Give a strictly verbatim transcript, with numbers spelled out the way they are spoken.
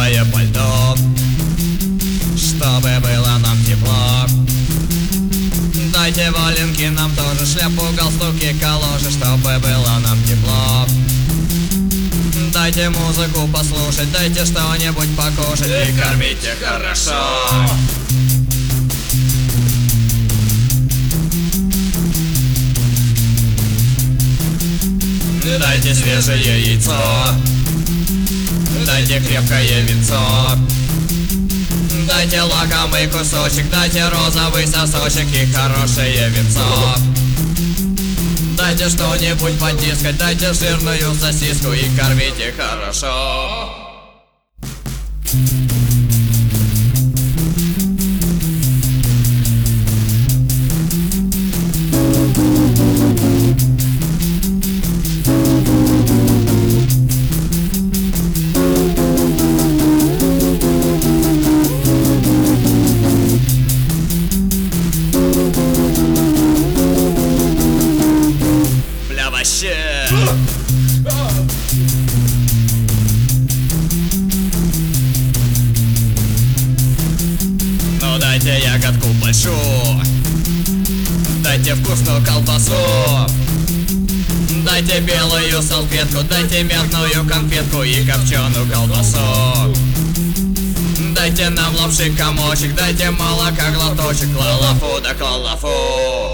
теплое пальто, чтобы было нам тепло. Дайте валенки, нам тоже шляпу, галстуки, калоши, чтобы было нам тепло. Дайте музыку послушать, дайте что-нибудь покушать и кормите хорошо. Дайте свежее яйцо, дайте крепкое винцо, дайте лакомый кусочек, дайте розовый сосочек и хорошее винцо. Дайте что-нибудь потискать, дайте жирную сосиску и кормите хорошо. Вообще. Ну дайте ягодку большую, дайте вкусную колбасу, дайте белую салфетку, дайте мятную конфетку и копченую колбасу. Дайте нам лапши комочек, дайте молока глоточек, лалафу да коллафу.